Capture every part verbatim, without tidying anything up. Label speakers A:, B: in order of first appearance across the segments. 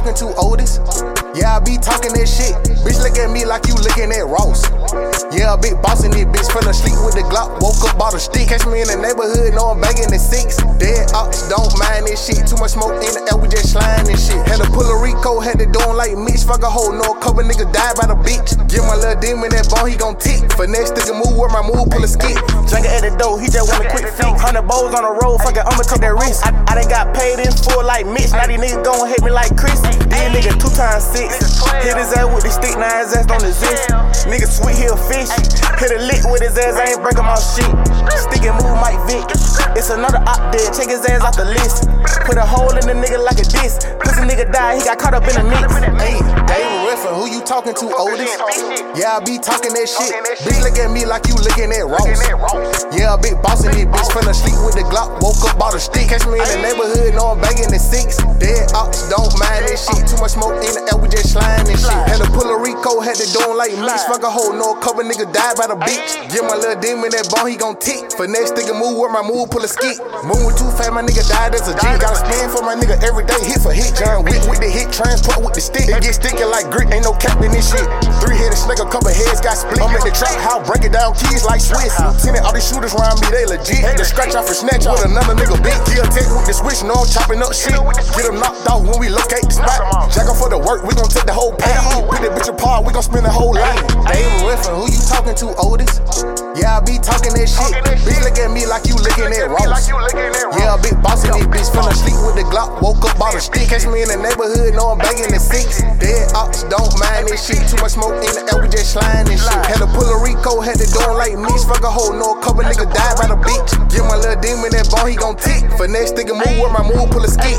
A: talking to Otis? Yeah, I be talking that shit. Bitch, look at me like you looking at Ross. Yeah, a big boss in this bitch. Fell asleep with the Glock, woke up, bought a stick. Catch me in the neighborhood, know I'm banging the six. Dead ops, don't mind this shit. Too much smoke in the air, we just slime this shit. Had a Puerto Rico, had it doing like Mitch. Fuck a hoe, no couple niggas died by the bitch. Give my little demon that bone, he gon' tick. Finesse, stick a move, where my move, pull a skit. Jungle at the door, he just want a quick fix. Hundred bowls on the road, fuck it, I'ma take that risk. I, I done got paid in full like Mitch. Now these niggas gon' hate me like Chris. These niggas two times six. Hit his ass with the stick, now his ass don't exist. Nigga sweet, he a fish. Hit a lick with his ass, I ain't breaking my shit. Stick and move Mike Vick. It's another op dead, check his ass off the list. Put a hole in the nigga like a disc. Pussy nigga died, he got caught up in the mix. Hey, David Riffin, who you talking to, Otis? Yeah, I be talking that shit. Bitch, look at me like you looking at Ross. Yeah, a big boss in this bitch. Fell asleep with the Glock, woke up, bought a stick. Catch me in the neighborhood, know I'm banging the six. Dead ops, don't mind this shit. Too much smoke in the air, we just slime this shit. Had a Puerto Rico, had it doing like Mitch. Fuck a hoe, no couple niggas died by the beach. Give my little demon that bone, he gon' tick. Finesse, stick a move, where my move, pull a skit. Moving too fast, my nigga died as a G. Gotta stand for my nigga every day, hit for hit. John Wick with the hit, transport with the stick. It get sticky like grit, ain't no cap in this shit. Three-headed snake, a couple heads got split. I'm at the trap house, breaking down keys like Swiss. Lieutenant, all these shooters around me, they legit. The scratch off and snatch with another nigga big. Kill tech with the switch, no I'm chopping up shit. Get them knocked off when we locate the spot. Jack off for the work, we gon' take the whole pay. Put that bitch apart, we gon' spend the whole lane. David Riffin, who you talking to, Otis? Yeah, I be talking that shit. Bitch, look at me like you looking at Ross. Yeah, a big boss in this bitch. Fell asleep with the Glock, woke up, bought a stick. Catch me in the neighborhood, know I'm banging the six. Dead ops, don't mind this shit. Too much smoke in the air, we just slime this shit. Had a Puerto Rico, had it doing like Mitch. Fuck a hoe, know a couple niggas died by the beach. Give my little demon that bone, he gon' tick. Finesse, stick a move, where my move, pull a skit.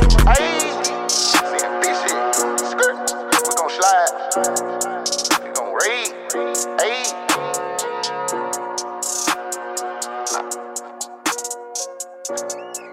A: We gon' slide. We gon' raid. Ayy.